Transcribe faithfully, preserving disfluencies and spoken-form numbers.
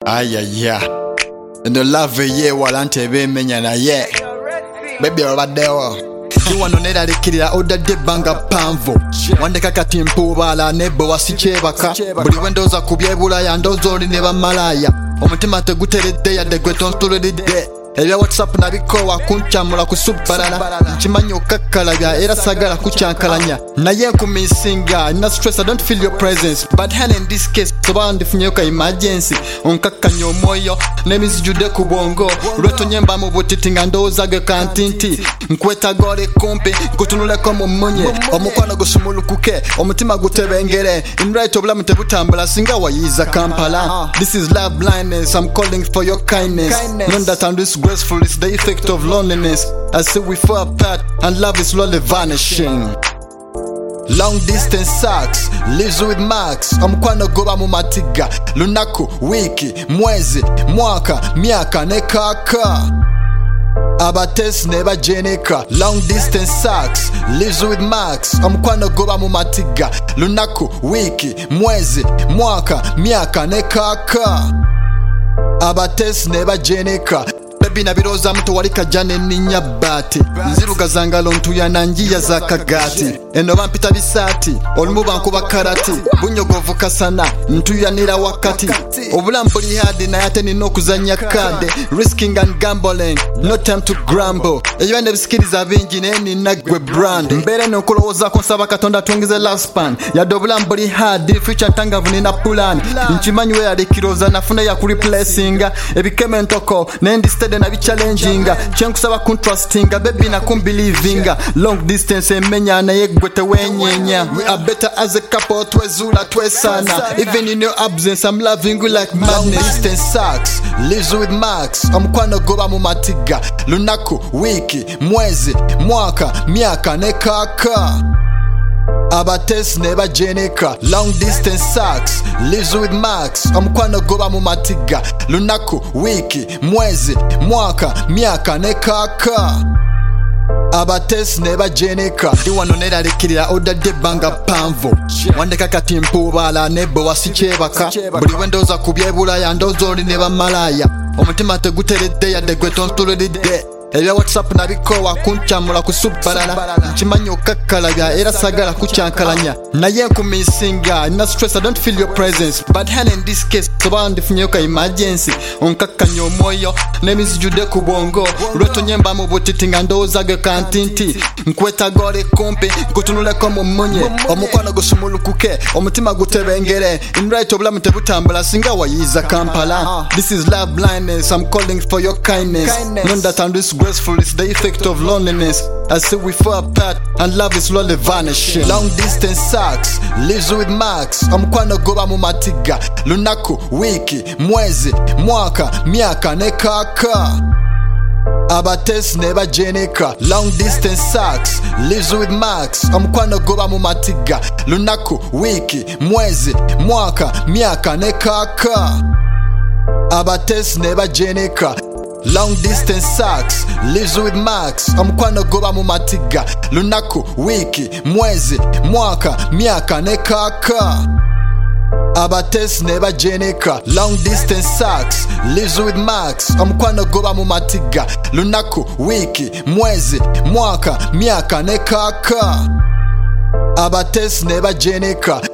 Ayaya ndo love ye walante bemenya na ye baby obaddewo kiwanonera likirira odadde banga panvo wandeka kati mpubala nebo wasikyebaka buli wendoza kubyebulaya ndoza oli ne bamalaya omutima teguteredde yadde gwe tontuliridde ebya whatsapp nabikowa kuncamula kusubbalala nkimanyi okakkalabya era sagala kucyankalanya naye nkumisinga nina stress. I don't feel your presence but hand in this case soba ndifunyeyo ka emergency onkakkanya omwoyo n'emizijudde ku bwongo lwetonyemba mu butiti nga ndowoozage kantinti nkwetaga oli kumpi nkutunuleko mu munye omukwano gusumulukuke omutima gutebengere in right obulamu tebutambula singa wayiiza Kampala. This is love blindness. I'm calling for your kindness. None that I'm disgraceful, it's the effect of loneliness. I say we fall apart and love is slowly vanishing. Long distance sucks, lives with marks. Omukwano goba mu matiga lunaku, wiki, mwezi, mwaka, myaka ne kaka abatesi ne bajeneka. Long distance sucks, lives with marks. Omukwano goba mu matiga lunaku, wiki, mwezi, mwaka, myaka ne kaka abatesi ne bajeneka. Baby nabiroza mtu walika jane ninya bati nziruga zangalo ntuyana njiya za kagati eno bampita bisati olumu bankuba karati bunyogovu kasana ntuyanira wakati obulambuli hadi na yate nino kuzanya kade risking and gambling no time to grumble eyo ne bisikiriza bingi neni nagwe brand mbere nokulowoza konsaba katonda tungize last span ya dobulambuli hadi future tangavu nina plan nchimanyi we alikiroza nafuna ya kureplacinga ebikeme ntoko nendi steady na bichallenginga chenkusaba contrastinga baby na kumbelievinga long distance emenya na yegwete wenyenya. We are better as a couple twezula twesana even in your absence I'm loving you like madness. Long distance sucks, lives with marks. Omukwano goba mu matiga lunaku, wiki, mwezi, mwaka, myaka ne kaka abatesi ne bajeneka. Long distance sucks, lives with marks. Omukwano goba mu matiga lunaku, wiki, mwezi, mwaka, myaka ne kaka abatesi ne bajeneka. Iwanonera likirira odadde banga panvo wandeka kati mpubala nebo wasikyebaka buli wendoza kubyebulaya ndoza oli ne bamalaya omutima teguteredde yadde gwe tontuliridde ebya whatsapp nabikowa kuncamula kusubbalala nkimanyi okakkalabya era sagala kucyankalanya naye nkumisinga nina stress. I don't feel your presence but hand in this case soba ndifunyeyo ka emergency onkakkanya omwoyo n'emizijudde ku bwongo lwetonyemba mu butiti nga ndowoozage kantinti nkwetaga oli kumpi nkutunuleko mu munye omukwano gusumulukuke omutima gutebengere in right obulamu tebutambula singa wayiiza Kampala. This is love blindness. I'm calling for your kindness. None that I'm disgraceful, it's the effect of loneliness. I say we fall apart and love is slowly vanishing. Long distance sucks, lives with marks. Omukwano goba mu matiga lunaku, wiki, mwezi, mwaka, myaka ne kaka abatesi ne bajeneka. Long distance sucks, lives with marks. Omukwano goba mu matiga lunaku, wiki, mwezi, mwaka, myaka ne kaka abatesi ne bajeneka. Long distance sucks, lives with marks. Omukwano goba mu matiga lunaku, wiki, mwezi, mwaka, myaka ne kaka abatesi ne bajeneka. Long distance sucks, lives with marks. Omukwano goba mu matiga lunaku, wiki, mwezi, mwaka, myaka ne kaka abatesi ne bajeneka.